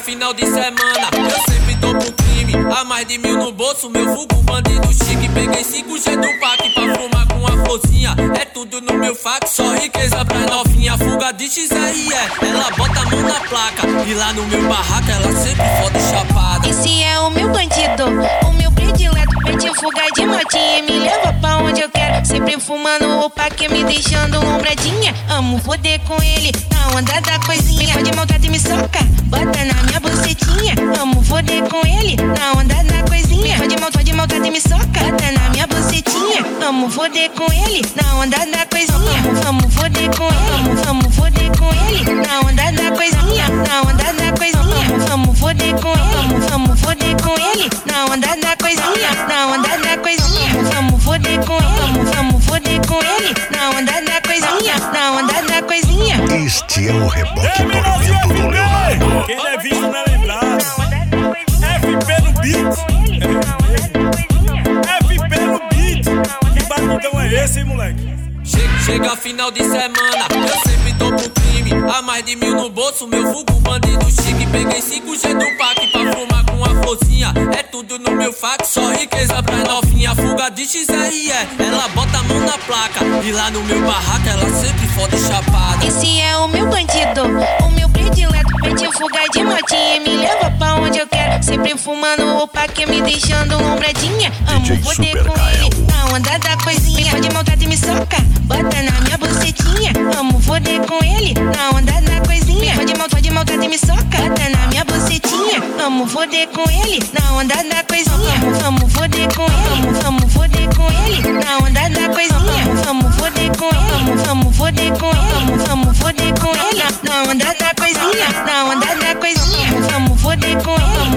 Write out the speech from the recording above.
final de semana, eu sempre tô pro crime. Há mais de 1000 no bolso, meu vulgo bandido chique. Peguei 5G do pack pra fumar com a florzinha. É tudo no meu fax, só riqueza pra novinha. Fuga de XRE, ela bota a mão na placa. E lá no meu barraco, ela sempre foda chapada. Esse é o meu bandido, o meu predileto. Pede fuga de motinha e me leva pra onde eu quero. Sempre fumando o pack, me deixando lombradinha. Amo foder com ele, na onda da coisinha. Pode maltrata e me soca, bota na minha bucetinha. Amo foder com ele, na onda da coisinha. Pode maltrata e me soca, bota na minha bucetinha. Amo foder com ele, na onda da coisinha. Vamos foder com ele, vamos foder com ele, na onda da coisinha, na onda da coisinha. Vamos foder com ele, vamos foder com ele, na onda da coisinha, na onda da coisinha. Vamos foder com ele, vamos foder com ele, na onda da coisinha, na onda da coisinha. Este é o Reboque Tormento do Leonardo. Quem não é visto não é lembrado. FP no beat. FP no beat. Que batidão é esse, hein, moleque? Chega final de semana, eu sempre tô pro crime. Há mais de 1000 no bolso, meu vulgo bandido chique. Peguei 5G do pack pra fumar com a florzinha. É tudo no meu fax, só riqueza pra novinha. Fuga de XRE, ela bota a mão na placa. E lá no meu barraco, ela sempre foda chapada. Esse é o meu bandido, o meu predileto. Pede fuga de motinha e me leva pra onde eu quero. Sempre fumando o pack, me deixando lombradinha. Amo foder com ele, na onda da coisinha. Pode maltrata e me soca, bota na minha bucetinha. Amo foder com ele, na onda da coisinha. Pode maltrata e me soca, bota na minha bucetinha. Amo foder com ele, na onda da coisinha. Vamos foder com ele, vamos foder com ele, na onda da coisinha. Vamos foder com ele, vamos foder com ele, vamos foder com ele, na onda da coisinha, na onda da coisinha. Vamos foder com ele,